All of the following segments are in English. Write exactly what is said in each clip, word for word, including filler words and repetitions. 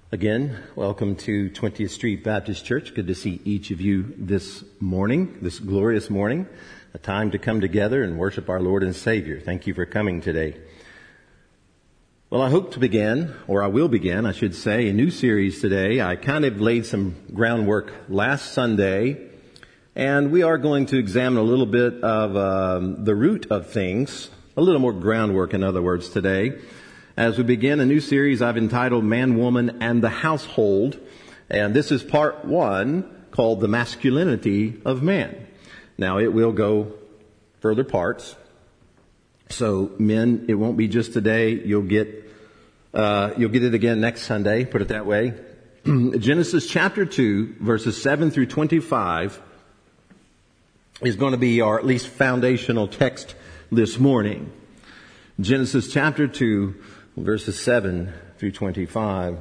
Again, welcome to twentieth Street Baptist Church. Good to see each of you this morning, this glorious morning, a time to come together and worship our Lord and Savior. Thank you for coming today. Well, I hope to begin, or I will begin, I should say, a new series today. I kind of laid some groundwork last Sunday, and we are going to examine a little bit of um, the root of things, a little more groundwork, in other words, today. As we begin a new series I've entitled Man, Woman, and the Household. And this is part one, called The Masculinity of Man. Now, it will go further parts. So, men, it won't be just today. You'll get, uh, you'll get it again next Sunday, put it that way. Genesis chapter two, verses seven through twenty-five is going to be our at least foundational text this morning. Genesis chapter two, verses seven through twenty-five.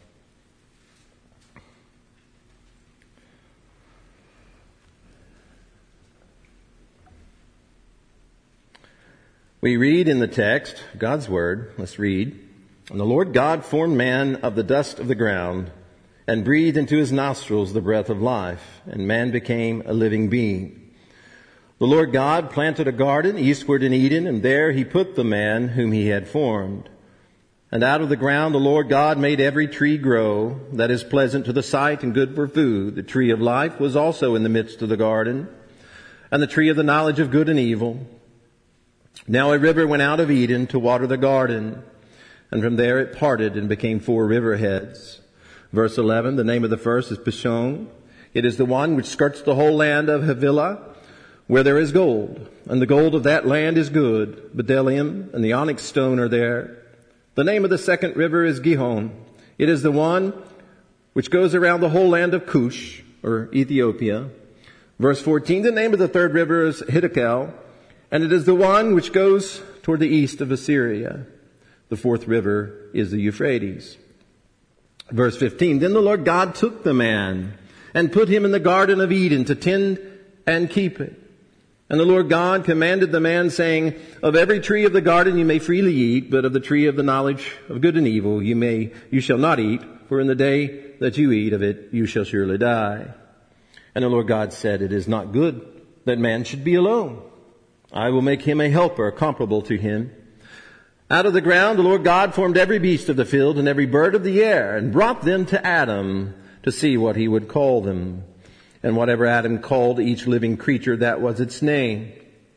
We read in the text, God's Word, let's read. And the Lord God formed man of the dust of the ground and breathed into his nostrils the breath of life, and man became a living being. The Lord God planted a garden eastward in Eden, and there he put the man whom he had formed. And out of the ground the Lord God made every tree grow that is pleasant to the sight and good for food. The tree of life was also in the midst of the garden, and the tree of the knowledge of good and evil. Now a river went out of Eden to water the garden, and from there it parted and became four river heads. Verse eleven, the name of the first is Pishon. It is the one which skirts the whole land of Havilah, where there is gold, and the gold of that land is good. Bdellium and the onyx stone are there. The name of the second river is Gihon. It is the one which goes around the whole land of Cush, or Ethiopia. Verse fourteen, the name of the third river is Hiddekel, and it is the one which goes toward the east of Assyria. The fourth river is the Euphrates. Verse fifteen, then the Lord God took the man and put him in the garden of Eden to tend and keep it. And the Lord God commanded the man, saying, of every tree of the garden you may freely eat, but of the tree of the knowledge of good and evil you may, you shall not eat, for in the day that you eat of it you shall surely die. And the Lord God said, it is not good that man should be alone. I will make him a helper comparable to him. Out of the ground the Lord God formed every beast of the field and every bird of the air, and brought them to Adam to see what he would call them. And whatever Adam called each living creature, that was its name.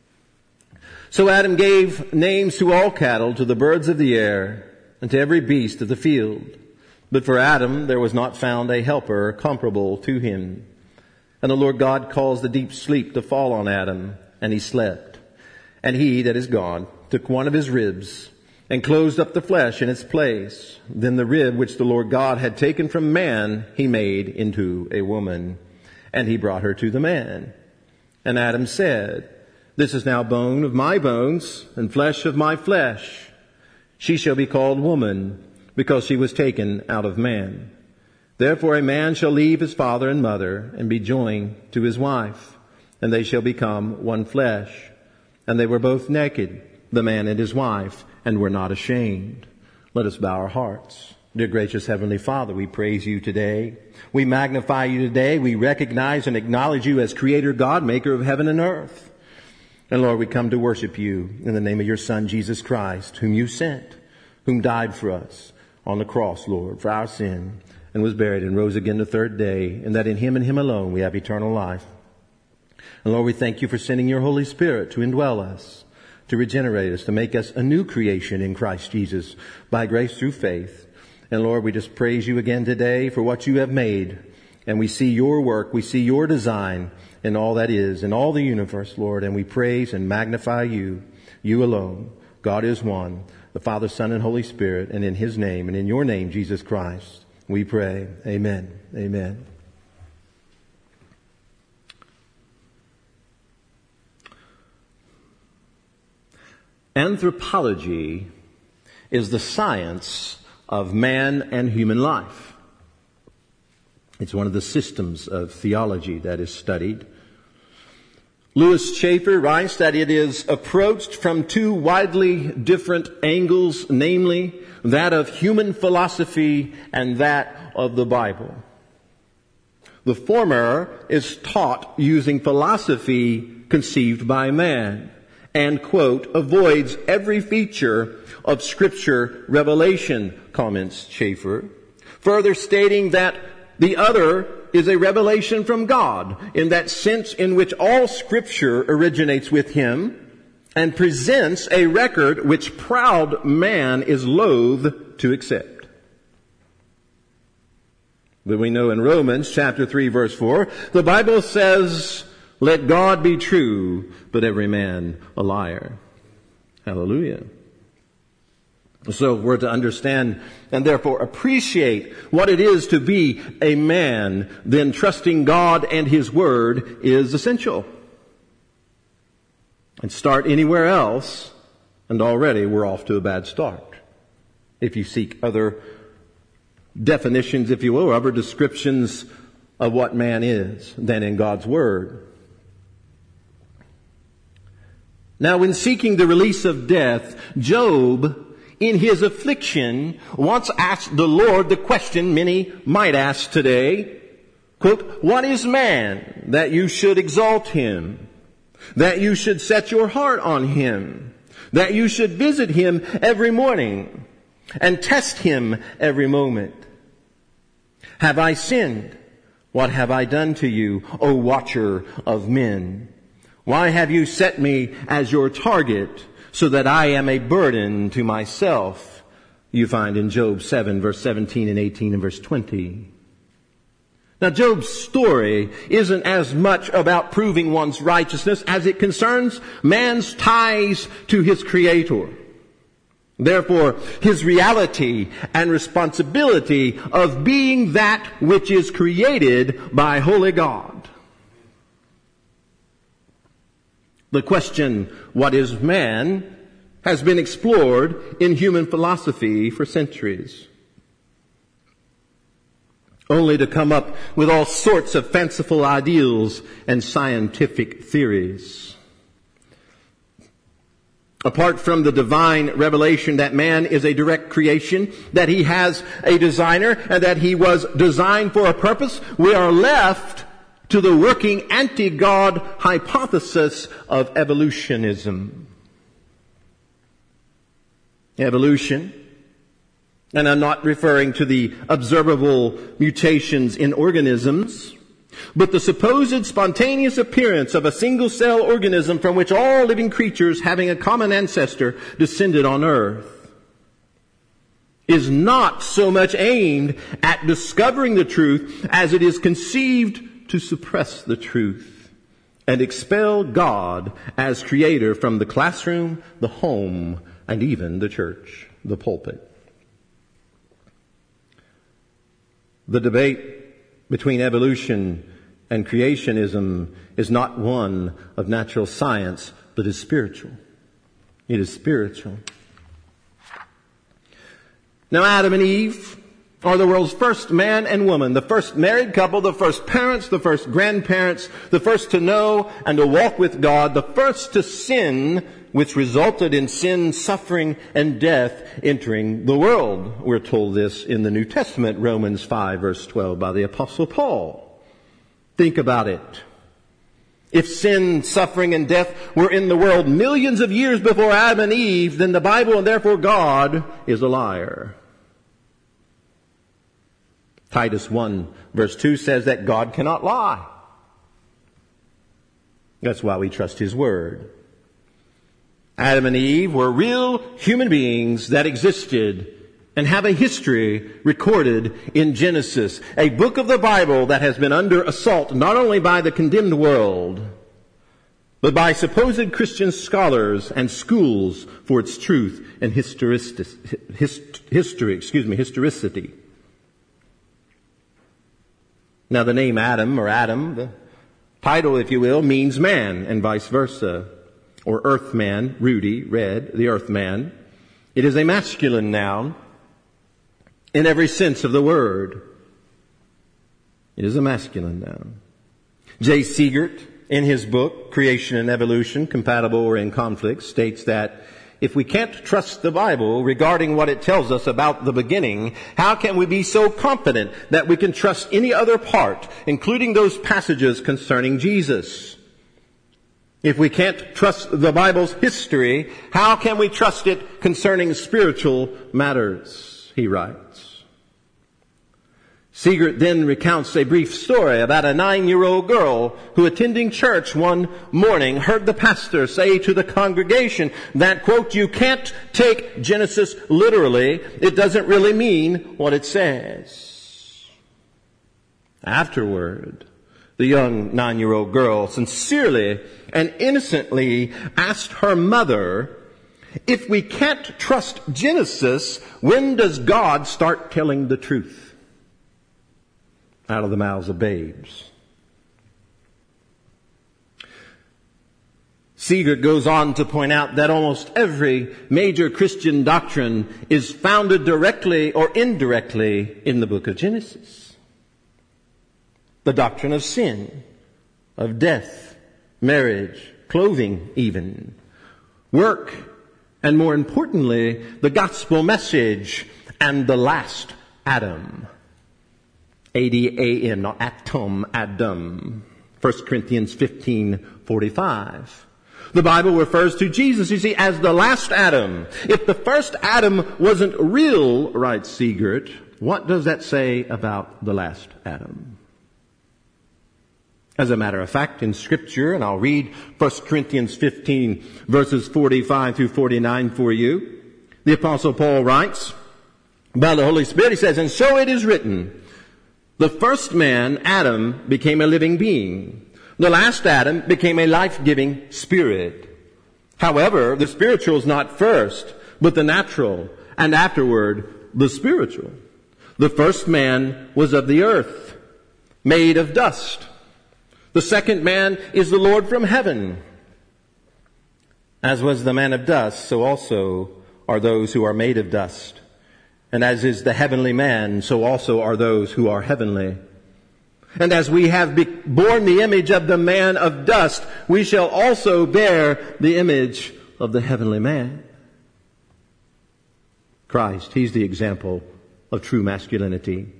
So Adam gave names to all cattle, to the birds of the air, and to every beast of the field. But for Adam there was not found a helper comparable to him. And the Lord God caused a deep sleep to fall on Adam, and he slept. And he, that is God, took one of his ribs, and closed up the flesh in its place. Then the rib which the Lord God had taken from man, he made into a woman. And he brought her to the man. And Adam said, this is now bone of my bones and flesh of my flesh. She shall be called woman, because she was taken out of man. Therefore a man shall leave his father and mother and be joined to his wife, and they shall become one flesh. And they were both naked, the man and his wife, and were not ashamed. Let us bow our hearts. Dear gracious Heavenly Father, we praise you today. We magnify you today. We recognize and acknowledge you as Creator God, Maker of heaven and earth. And Lord, we come to worship you in the name of your Son, Jesus Christ, whom you sent, whom died for us on the cross, Lord, for our sin, and was buried and rose again the third day, and that in him and him alone we have eternal life. And Lord, we thank you for sending your Holy Spirit to indwell us, to regenerate us, to make us a new creation in Christ Jesus by grace through faith. And Lord, we just praise you again today for what you have made. And we see your work, we see your design in all that is, in all the universe, Lord. And we praise and magnify you, you alone. God is one, the Father, Son, and Holy Spirit. And in his name, and in your name, Jesus Christ, we pray. Amen. Amen. Anthropology is the science of man and human life. It's one of the systems of theology that is studied. Louis Schaeffer writes that it is approached from two widely different angles, namely that of human philosophy and that of the Bible. The former is taught using philosophy conceived by man and, quote, avoids every feature of Scripture revelation, comments Schaeffer, further stating that the other is a revelation from God in that sense in which all Scripture originates with Him and presents a record which proud man is loath to accept. But we know in Romans chapter three verse four, the Bible says, let God be true, but every man a liar. Hallelujah. So we're to understand and therefore appreciate what it is to be a man, then trusting God and His Word is essential. And start anywhere else, and already we're off to a bad start. If you seek other definitions, if you will, or other descriptions of what man is than in God's Word. Now, when seeking the release of death, Job, in his affliction, once asked the Lord the question many might ask today, quote, what is man that you should exalt him, that you should set your heart on him, that you should visit him every morning and test him every moment? Have I sinned? What have I done to you, O watcher of men? Why have you set me as your target so that I am a burden to myself? You find in Job seven, verse seventeen and eighteen and verse twenty. Now, Job's story isn't as much about proving one's righteousness as it concerns man's ties to his Creator. Therefore, his reality and responsibility of being that which is created by holy God. The question, what is man, has been explored in human philosophy for centuries, only to come up with all sorts of fanciful ideals and scientific theories. Apart from the divine revelation that man is a direct creation, that he has a designer, and that he was designed for a purpose, we are left to the working anti-God hypothesis of evolutionism. Evolution, and I'm not referring to the observable mutations in organisms, but the supposed spontaneous appearance of a single-cell organism from which all living creatures having a common ancestor descended on earth, is not so much aimed at discovering the truth as it is conceived to suppress the truth and expel God as creator from the classroom, the home, and even the church, the pulpit. The debate between evolution and creationism is not one of natural science, but is spiritual. It is spiritual. Now, Adam and Eve are the world's first man and woman, the first married couple, the first parents, the first grandparents, the first to know and to walk with God, the first to sin, which resulted in sin, suffering, and death entering the world. We're told this in the New Testament, Romans five, verse twelve, by the Apostle Paul. Think about it. If sin, suffering, and death were in the world millions of years before Adam and Eve, then the Bible, and therefore God, is a liar. Titus one, verse two says that God cannot lie. That's why we trust His Word. Adam and Eve were real human beings that existed and have a history recorded in Genesis, a book of the Bible that has been under assault not only by the condemned world, but by supposed Christian scholars and schools for its truth and historicity, history, excuse me, historicity. Now, the name Adam, or Adam, the title, if you will, means man, and vice versa. Or earthman, Rudy, red, the earthman. It is a masculine noun in every sense of the word. It is a masculine noun. J. Seegert in his book, Creation and Evolution, Compatible or in Conflict, states that if we can't trust the Bible regarding what it tells us about the beginning, how can we be so confident that we can trust any other part, including those passages concerning Jesus? If we can't trust the Bible's history, how can we trust it concerning spiritual matters? He writes. Siegert then recounts a brief story about a nine-year-old girl who, attending church one morning, heard the pastor say to the congregation that, quote, "You can't take Genesis literally. It doesn't really mean what it says." Afterward, the young nine-year-old girl sincerely and innocently asked her mother, "If we can't trust Genesis, when does God start telling the truth out of the mouths of babes?" Siegert goes on to point out that almost every major Christian doctrine is founded directly or indirectly in the book of Genesis. The doctrine of sin, of death, marriage, clothing even, work, and more importantly, the gospel message and the last Adam. A D A M, not atom, Adam. First Corinthians fifteen forty-five. The Bible refers to Jesus, you see, as the last Adam. If the first Adam wasn't real, writes Siegert, what does that say about the last Adam? As a matter of fact, in Scripture, and I'll read First Corinthians fifteen, verses forty-five through forty-nine for you, the Apostle Paul writes, by the Holy Spirit, he says, "And so it is written, the first man, Adam, became a living being. The last Adam became a life-giving spirit. However, the spiritual is not first, but the natural, and afterward the spiritual. The first man was of the earth, made of dust. The second man is the Lord from heaven. As was the man of dust, so also are those who are made of dust. And as is the heavenly man, so also are those who are heavenly. And as we have be- borne the image of the man of dust, we shall also bear the image of the heavenly man." Christ, He's the example of true masculinity.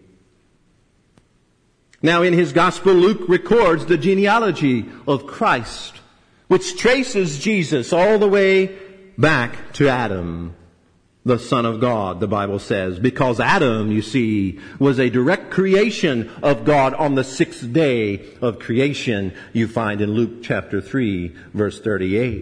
Now in his gospel, Luke records the genealogy of Christ, which traces Jesus all the way back to Adam, the Son of God, the Bible says, because Adam, you see, was a direct creation of God on the sixth day of creation, you find in Luke chapter three, verse thirty-eight.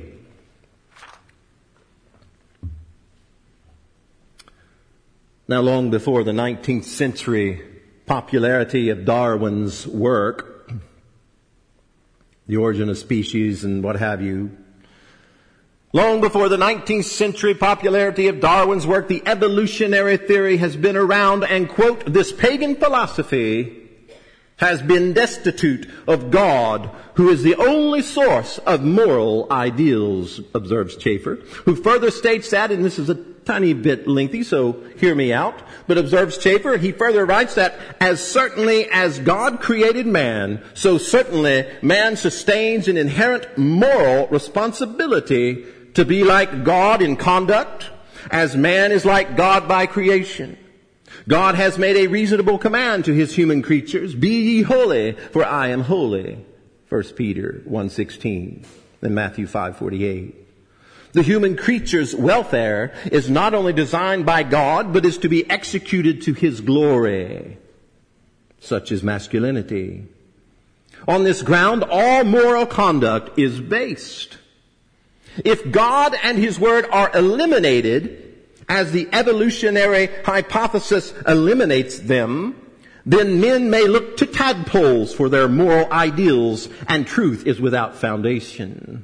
Now, long before the nineteenth century popularity of Darwin's work, The Origin of Species and what have you, long before the nineteenth century popularity of Darwin's work, the evolutionary theory has been around, and, quote, "This pagan philosophy has been destitute of God, who is the only source of moral ideals," observes Schaeffer, who further states that, and this is a tiny bit lengthy, so hear me out, but observes Schaeffer, he further writes that as certainly as God created man, so certainly man sustains an inherent moral responsibility to be like God in conduct, as man is like God by creation. God has made a reasonable command to his human creatures, "Be ye holy, for I am holy." First Peter one sixteen and Matthew five forty-eight. The human creature's welfare is not only designed by God, but is to be executed to His glory. Such is masculinity. On this ground, all moral conduct is based. If God and His Word are eliminated, as the evolutionary hypothesis eliminates them, then men may look to tadpoles for their moral ideals, and truth is without foundation.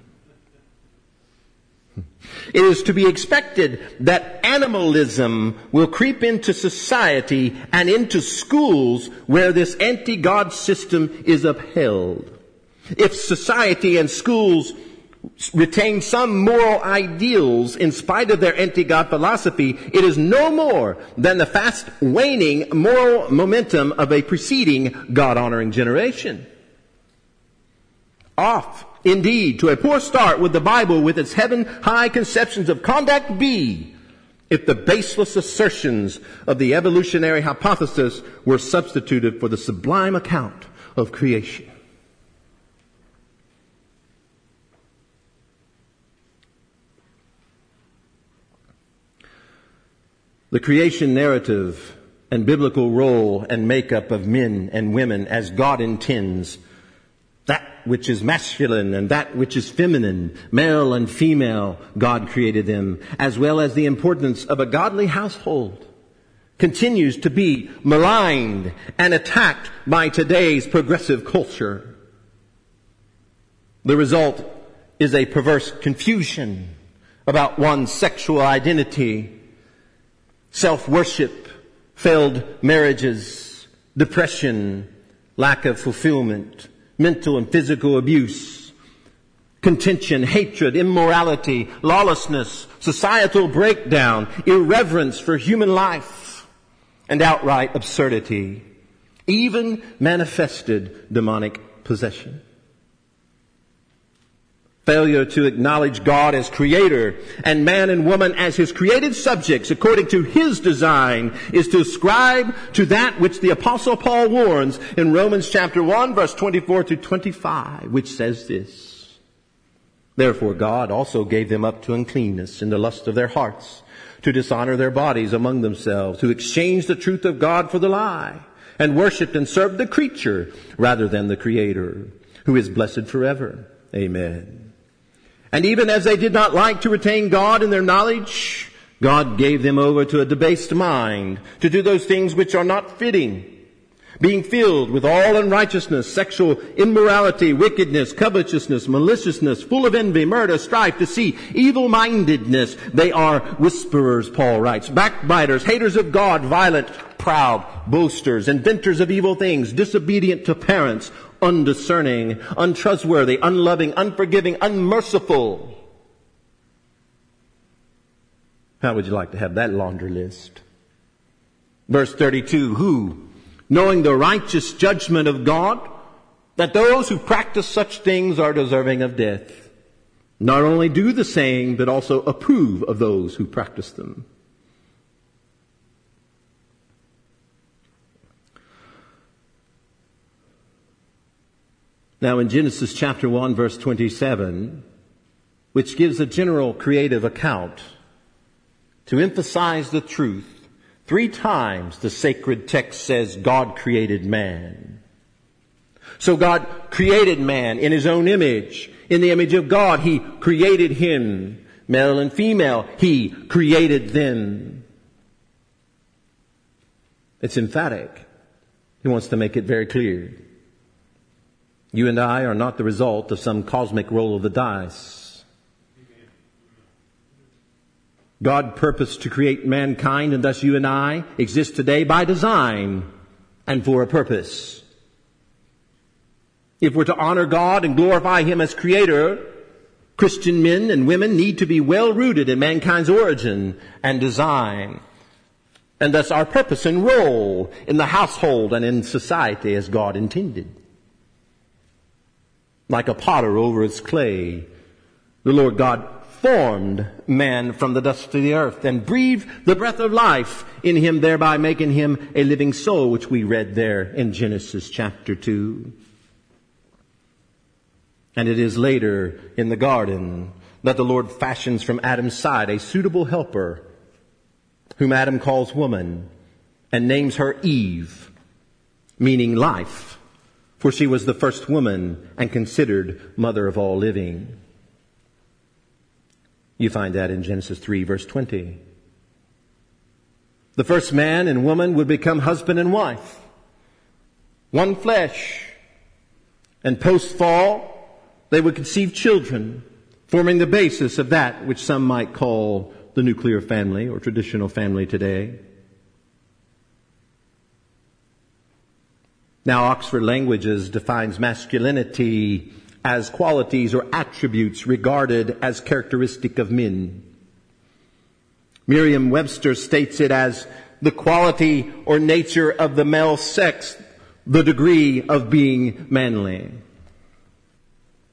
It is to be expected that animalism will creep into society and into schools where this anti-God system is upheld. If society and schools retain some moral ideals in spite of their anti-God philosophy, it is no more than the fast waning moral momentum of a preceding God-honoring generation. Off, indeed, to a poor start would the Bible with its heaven-high conceptions of conduct be if the baseless assertions of the evolutionary hypothesis were substituted for the sublime account of creation. The creation narrative and biblical role and makeup of men and women as God intends, that which is masculine and that which is feminine, male and female, God created them, as well as the importance of a godly household, continues to be maligned and attacked by today's progressive culture. The result is a perverse confusion about one's sexual identity, self-worship, failed marriages, depression, lack of fulfillment, mental and physical abuse, contention, hatred, immorality, lawlessness, societal breakdown, irreverence for human life, and outright absurdity, even manifested demonic possession. Failure to acknowledge God as creator and man and woman as his created subjects according to his design is to ascribe to that which the Apostle Paul warns in Romans chapter one verse twenty-four to twenty-five, which says this: Therefore God also gave them up to uncleanness in the lust of their hearts, to dishonor their bodies among themselves, to exchange the truth of God for the lie, and worshipped and served the creature rather than the Creator, who is blessed forever. Amen. And even as they did not like to retain God in their knowledge, God gave them over to a debased mind to do those things which are not fitting, being filled with all unrighteousness, sexual immorality, wickedness, covetousness, maliciousness, full of envy, murder, strife, deceit, evil-mindedness. They are whisperers, Paul writes, backbiters, haters of God, violent, proud, boasters, inventors of evil things, disobedient to parents, undiscerning, untrustworthy, unloving, unforgiving, unmerciful. How would you like to have that laundry list? Verse thirty-two, who, knowing the righteous judgment of God, that those who practice such things are deserving of death, not only do the same, but also approve of those who practice them. Now in Genesis chapter one verse twenty-seven, which gives a general creative account, to emphasize the truth, three times the sacred text says God created man. So God created man in his own image. In the image of God, he created him. Male and female, he created them. It's emphatic. He wants to make it very clear. You and I are not the result of some cosmic roll of the dice. God purposed to create mankind, and thus you and I exist today by design and for a purpose. If we're to honor God and glorify him as creator, Christian men and women need to be well rooted in mankind's origin and design, and thus our purpose and role in the household and in society as God intended. Like a potter over his clay, the Lord God formed man from the dust of the earth and breathed the breath of life in him, thereby making him a living soul, which we read there in Genesis chapter two. And it is later in the garden that the Lord fashions from Adam's side a suitable helper, whom Adam calls woman, and names her Eve, meaning life. For she was the first woman and considered mother of all living. You find that in Genesis three verse twenty. The first man and woman would become husband and wife, one flesh. And post-fall, they would conceive children, forming the basis of that which some might call the nuclear family or traditional family today. Now, Oxford Languages defines masculinity as qualities or attributes regarded as characteristic of men. Merriam-Webster states it as the quality or nature of the male sex, the degree of being manly.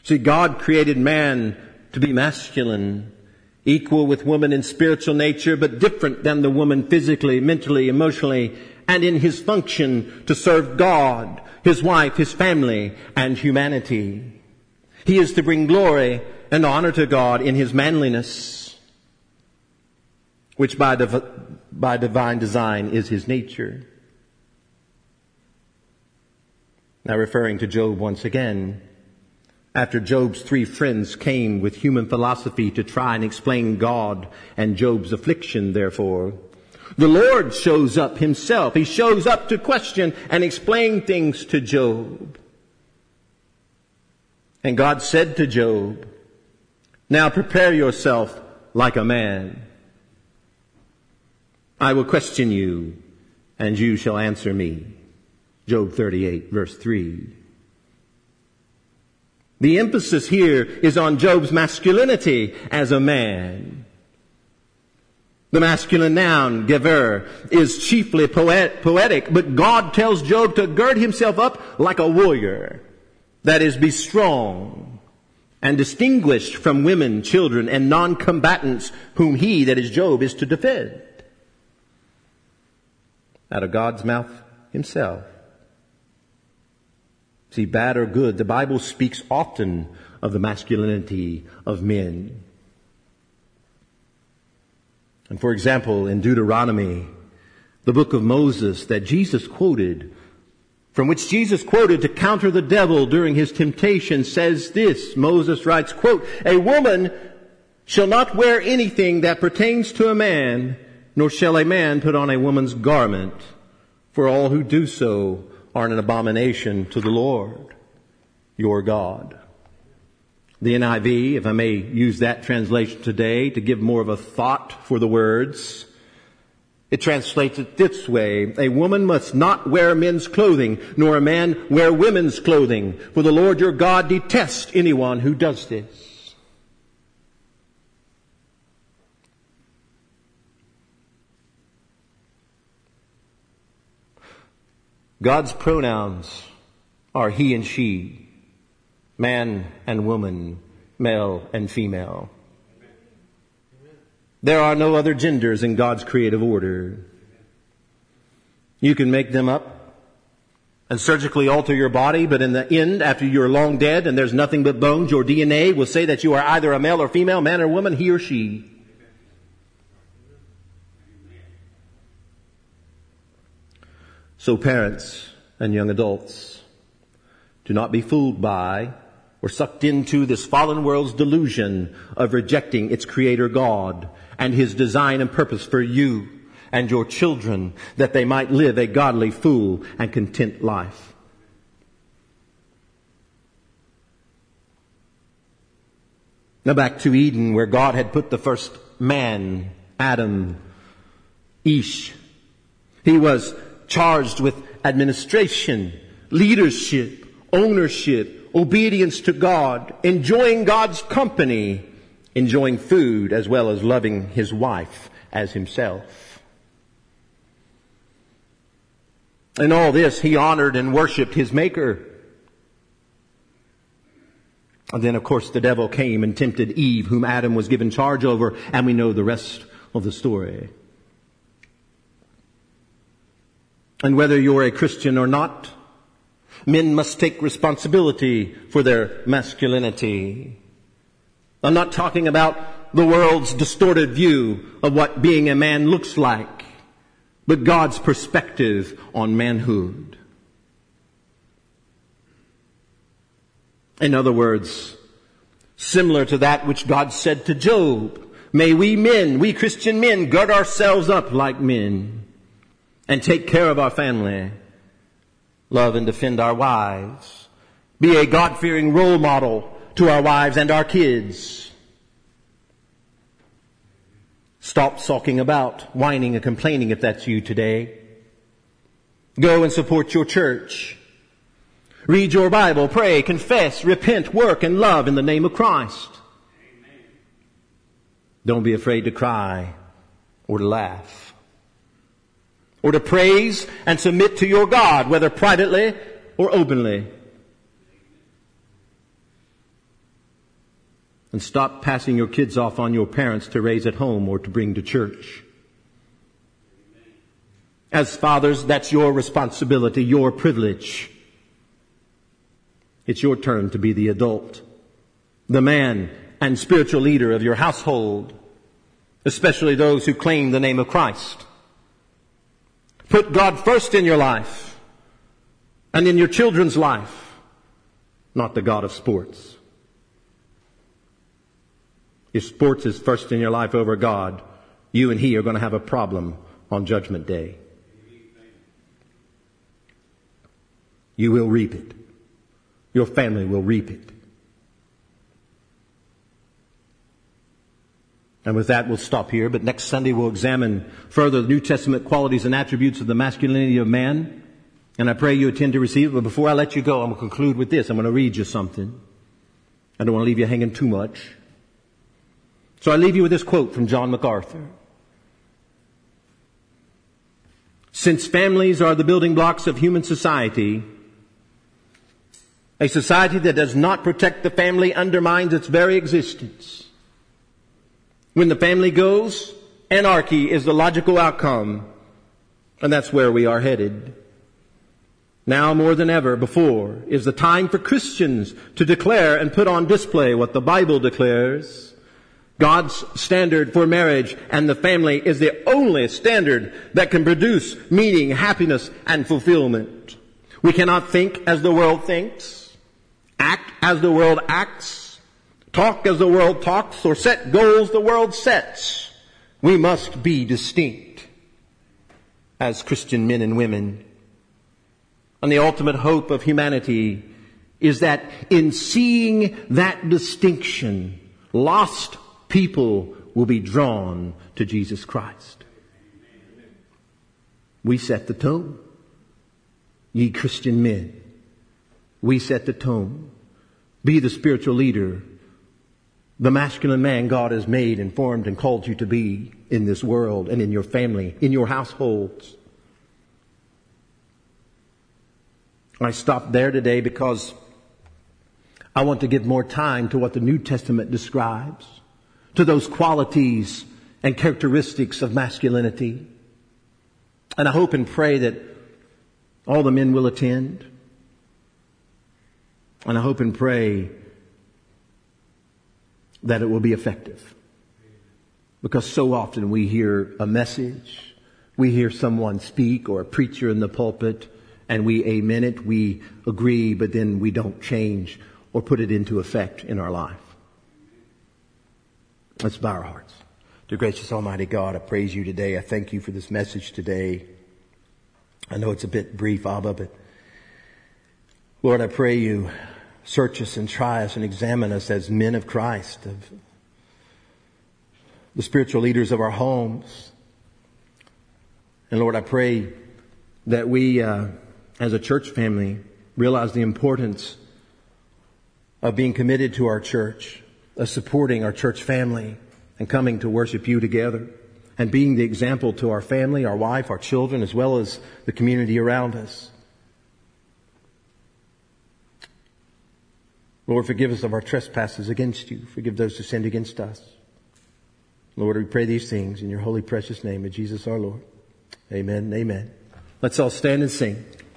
See, God created man to be masculine, equal with woman in spiritual nature, but different than the woman physically, mentally, emotionally, and in his function to serve God, his wife, his family, and humanity. He is to bring glory and honor to God in his manliness, which by, div- by divine design is his nature. Now referring to Job once again, after Job's three friends came with human philosophy to try and explain God and Job's affliction, therefore, the Lord shows up himself. He shows up to question and explain things to Job. And God said to Job, "Now prepare yourself like a man. I will question you, and you shall answer me." Job thirty-eight, verse three. The emphasis here is on Job's masculinity as a man. The masculine noun, gever, is chiefly poet, poetic, but God tells Job to gird himself up like a warrior. That is, be strong and distinguished from women, children, and non-combatants whom he, that is Job, is to defend. Out of God's mouth himself. See, bad or good, the Bible speaks often of the masculinity of men. And for example, in Deuteronomy, the book of Moses that Jesus quoted, from which Jesus quoted to counter the devil during his temptation, says this. Moses writes, quote, "A woman shall not wear anything that pertains to a man, nor shall a man put on a woman's garment, for all who do so are an abomination to the Lord, your God." The N I V, if I may use that translation today to give more of a thought for the words, it translates it this way: "A woman must not wear men's clothing, nor a man wear women's clothing, for the Lord your God detests anyone who does this." God's pronouns are he and she, man and woman, male and female. There are no other genders in God's creative order. You can make them up and surgically alter your body, but in the end, after you're long dead and there's nothing but bones, your D N A will say that you are either a male or female, man or woman, he or she. So parents and young adults, do not be fooled by or sucked into this fallen world's delusion of rejecting its creator God and his design and purpose for you and your children, that they might live a godly, full, and content life. Now back to Eden, where God had put the first man, Adam, Ish. He was charged with administration, leadership, ownership, obedience to God, enjoying God's company, enjoying food, as well as loving his wife as himself. In all this, he honored and worshiped his Maker. And then, of course, the devil came and tempted Eve, whom Adam was given charge over, and we know the rest of the story. And whether you're a Christian or not, men must take responsibility for their masculinity. I'm not talking about the world's distorted view of what being a man looks like, but God's perspective on manhood. In other words, similar to that which God said to Job, may we men, we Christian men, gird ourselves up like men and take care of our family, love and defend our wives, be a God-fearing role model to our wives and our kids. Stop sulking about, whining and complaining if that's you today. Go and support your church. Read your Bible, pray, confess, repent, work, and love in the name of Christ. Amen. Don't be afraid to cry or to laugh, or to praise and submit to your God, whether privately or openly. And stop passing your kids off on your parents to raise at home or to bring to church. As fathers, that's your responsibility, your privilege. It's your turn to be the adult, the man and spiritual leader of your household, especially those who claim the name of Christ. Put God first in your life and in your children's life, not the God of sports. If sports is first in your life over God, you and he are going to have a problem on Judgment Day. You will reap it. Your family will reap it. And with that, we'll stop here. But next Sunday, we'll examine further the New Testament qualities and attributes of the masculinity of man. And I pray you attend to receive it. But before I let you go, I'm going to conclude with this. I'm going to read you something. I don't want to leave you hanging too much. So I leave you with this quote from John MacArthur. Since families are the building blocks of human society, a society that does not protect the family undermines its very existence. When the family goes, anarchy is the logical outcome, and that's where we are headed. Now more than ever before is the time for Christians to declare and put on display what the Bible declares. God's standard for marriage and the family is the only standard that can produce meaning, happiness, and fulfillment. We cannot think as the world thinks, act as the world acts, talk as the world talks, or set goals the world sets. We must be distinct as Christian men and women. And the ultimate hope of humanity is that in seeing that distinction, lost people will be drawn to Jesus Christ. We set the tone. Ye Christian men, we set the tone. Be the spiritual leader, the masculine man God has made and formed and called you to be in this world and in your family, in your households. I stopped there today because I want to give more time to what the New Testament describes, to those qualities and characteristics of masculinity. And I hope and pray that all the men will attend. And I hope and pray that it will be effective. Because so often we hear a message, we hear someone speak or a preacher in the pulpit, and we amen it, we agree, but then we don't change or put it into effect in our life. Let's bow our hearts. Dear gracious Almighty God, I praise you today. I thank you for this message today. I know it's a bit brief, Abba, but Lord, I pray you search us and try us and examine us as men of Christ, of the spiritual leaders of our homes. And Lord, I pray that we, uh, as a church family, realize the importance of being committed to our church, of supporting our church family and coming to worship you together and being the example to our family, our wife, our children, as well as the community around us. Lord, forgive us of our trespasses against you. Forgive those who sinned against us. Lord, we pray these things in your holy precious name of Jesus our Lord. Amen and amen. Let's all stand and sing.